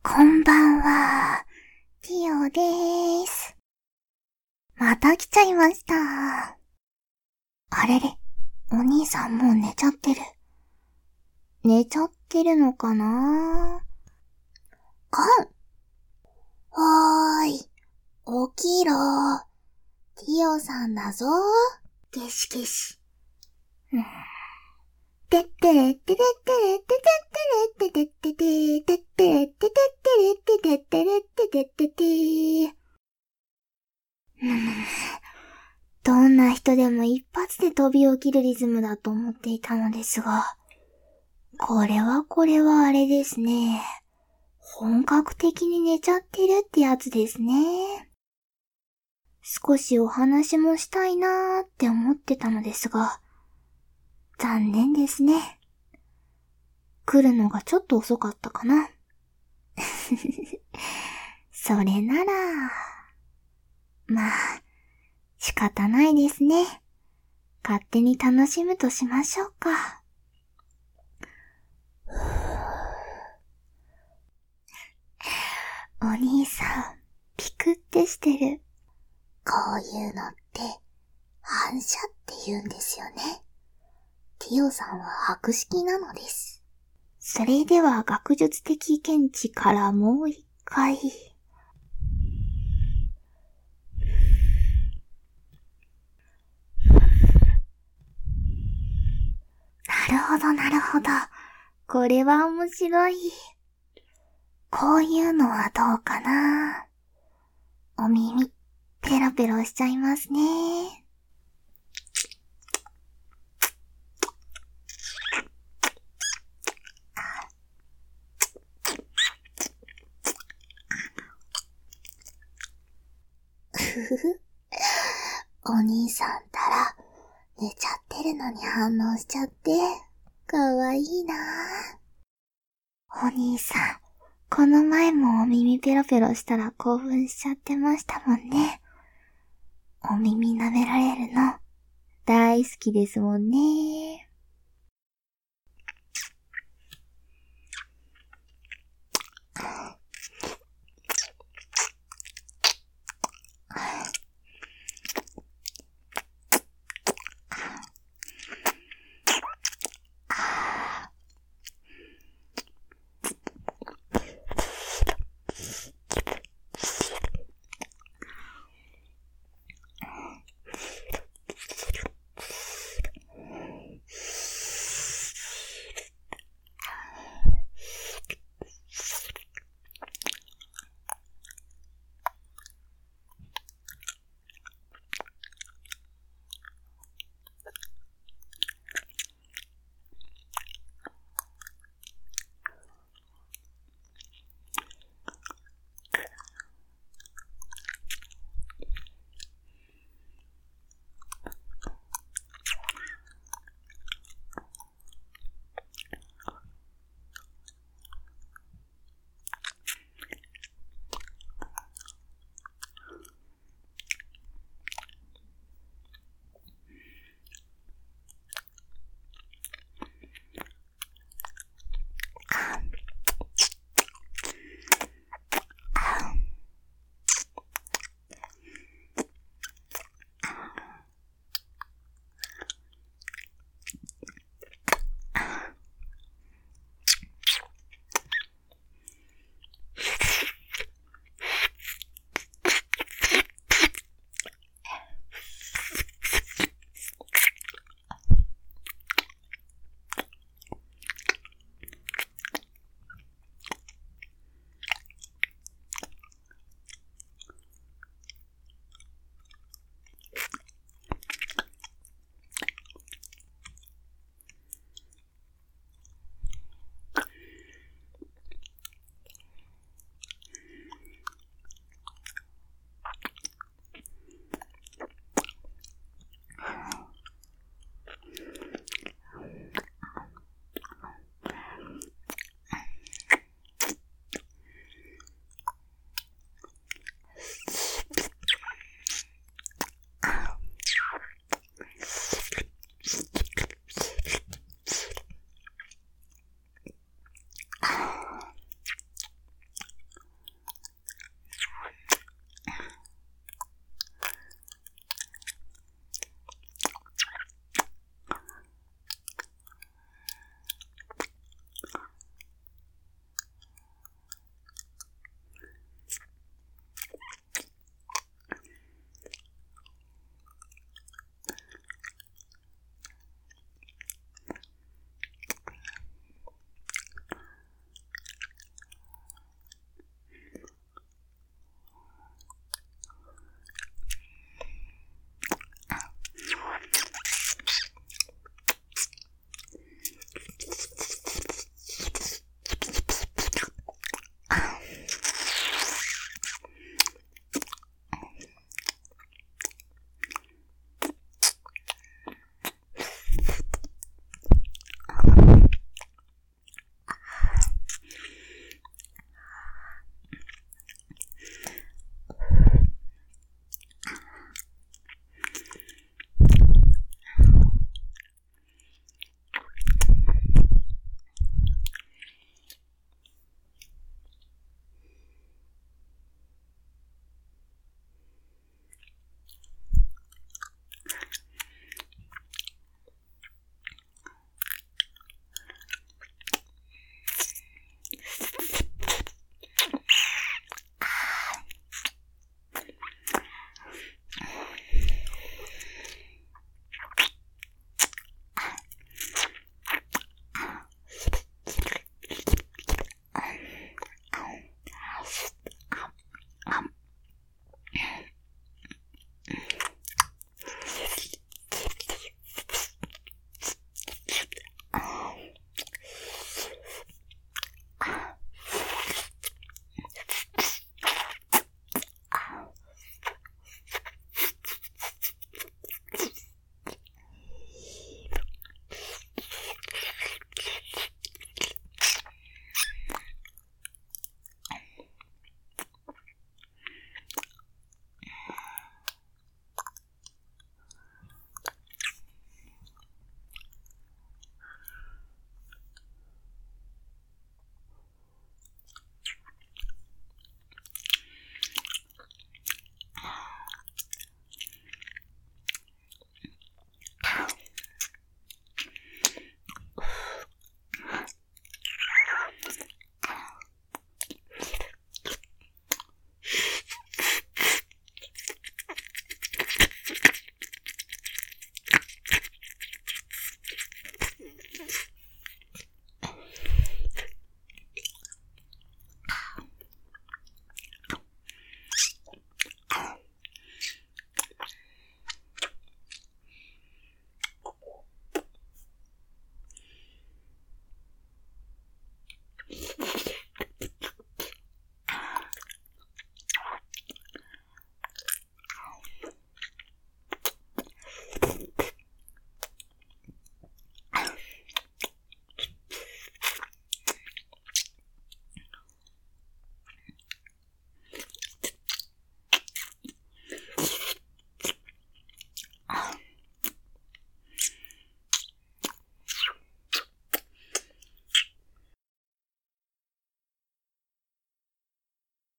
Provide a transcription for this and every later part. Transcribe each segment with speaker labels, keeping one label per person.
Speaker 1: こんばんは、ティオでーす。また来ちゃいました。あれれ、お兄さんもう寝ちゃってる。寝ちゃってるのかな？おーい、起きろ。ティオさんだぞ。けしけし。てってれってれってれってれってれってれってれってれってれってれってれってれってれってれ。どんな人でも一発で飛び起きるリズムだと思っていたのですが、これはあれですね。本格的に寝ちゃってるってやつですね。少しお話もしたいなーって思ってたのですが、残念ですね。来るのがちょっと遅かったかな。それなら、まあ、仕方ないですね。勝手に楽しむとしましょうか。お兄さん、ピクってしてる。こういうのって、反射って言うんですよね。ティオさんは博識なのです。それでは学術的見地からもう一回。なるほど。これは面白い。こういうのはどうかな。お耳、ペロペロしちゃいますね。お兄さんたら、寝ちゃってるのに反応しちゃって、かわいいなぁ。お兄さん、この前もお耳ペロペロしたら興奮しちゃってましたもんね。お耳舐められるの、大好きですもんね。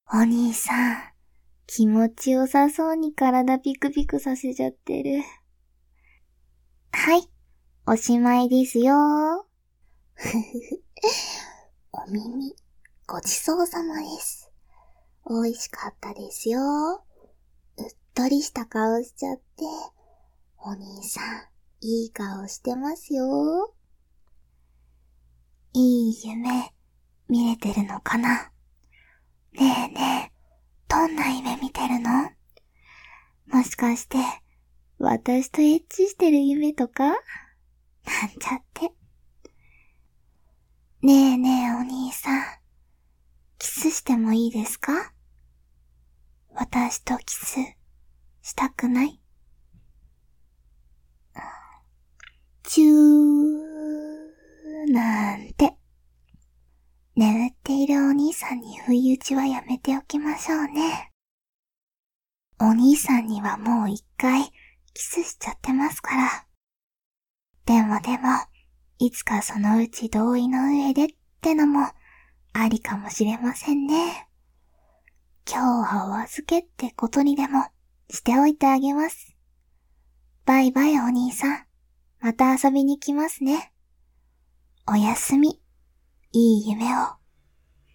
Speaker 1: お兄さん、気持ちよさそうに体ピクピクさせちゃってる。はい、おしまいですよ。ふふふ。お耳、ごちそうさまです。美味しかったですよ。うっとりした顔しちゃって、お兄さん、いい顔してますよ。いい夢、見れてるのかな？ねえねえ、どんな夢見てるの？もしかして、私とエッチしてる夢とか？なんちゃって。ねえねえお兄さん、キスしてもいいですか？私とキス、したくない？チューなんて。眠っているお兄さんに不意打ちはやめておきましょうね。お兄さんにはもう一回キスしちゃってますから。でも、いつかそのうち同意の上でってのもありかもしれませんね。今日はお預けってことにでもしておいてあげます。バイバイお兄さん。また遊びに来ますね。おやすみ。いい夢を。